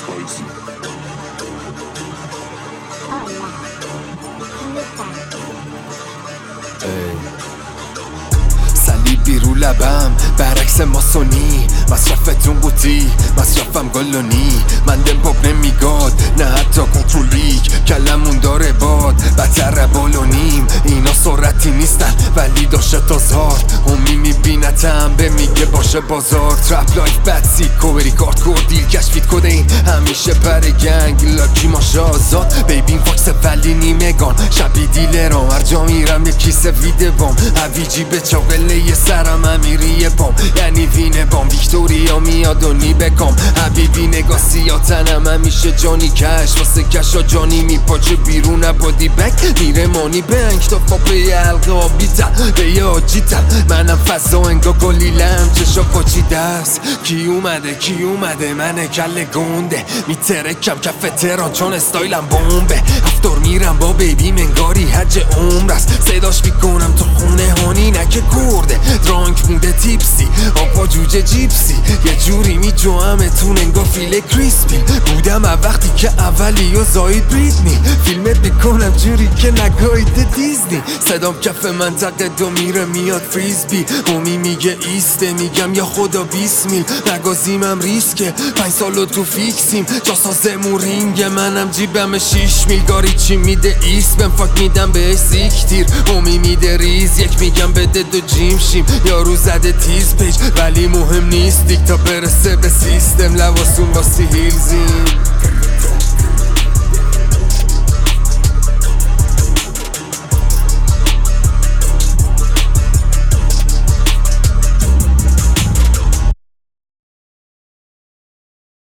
صلیبی رو لبم برعکس ماسونی، مصرفتون قوطی مصرفم گلونی. من دل پاپ نمیگاد نه حتی کنترولیک، کلمون داره باد بطر بالونیم. اینا سرعتی نیستن ولی داشته تازار، همی میبینتم به میگه باشه بازار. ترپ لایف بد سیکو بری کارت کود دیل کشفید کده این همیشه پر گنگ لاکی ماشه آزاد. بیبین فاکس ولی نیمگان شبی دیلرام، هر جا میرم یکی سویده بام هویجی به چاقله یه سرم امیری بام، یعنی وینه بام ویکتوریا میاد و نی بکام. حبیبی نگاه سیاتنم همیشه جانی کش، واسه کشا جانی میپاچه بیرون بادی بک میره مانی بنک تا پاپه حلقه آبیتم به یه آجیتم. منم فضا انگا گلیلم چشا پاچیده است. کی اومده من کل گنده میترکم کف تهران چون استایلم بمبه. هفتار میرم با بیبی منگاری حج عمر است، صداش میکنم تو خونه هانی نکه کرده. درانک مونده تیپسی آقا جوجه جیپسی، یه جوری میجوامتون انگار فیل کریسپی. بودم وقتی که اولی و زاید بریتنی، فیلمت میکنم جوری که نگاهید دیزنی. صدام کف منطقه دو میره میاد فریزبی، همی میگه ایسته میگم یا خدا 20 میل. نگازیمم ریسکه 5 سالو تو فیکسیم، جاسازمون رینگ منم جیبم 6 میل. گاری چی میده ایسبم فاک میدم بهش سیکتیر، همی میده ریز یک میگم بده دو جیم شیم. یارو زده تیز پیج ولی مهم نیست دیک تا برسه به سیستم، لباسون باسی هیلزیم.